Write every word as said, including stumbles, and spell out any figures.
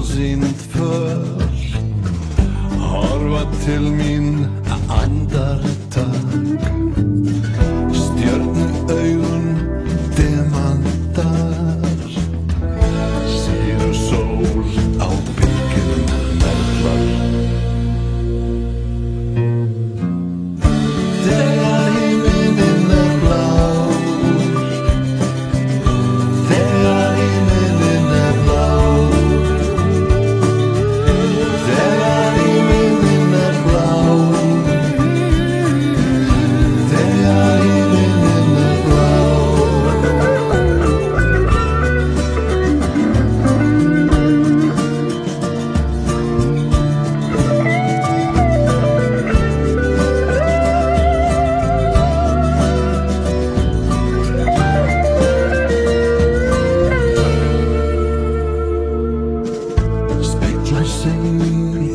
ósýnd för, horfa til mín andartak, stjörnu augun demantar, síðu sól á byrginu merlar. Þegar himinninn er blár, þegar himinninn er blár, þegar himinninn er blár, þegar himinninn er blár. Speglar sig í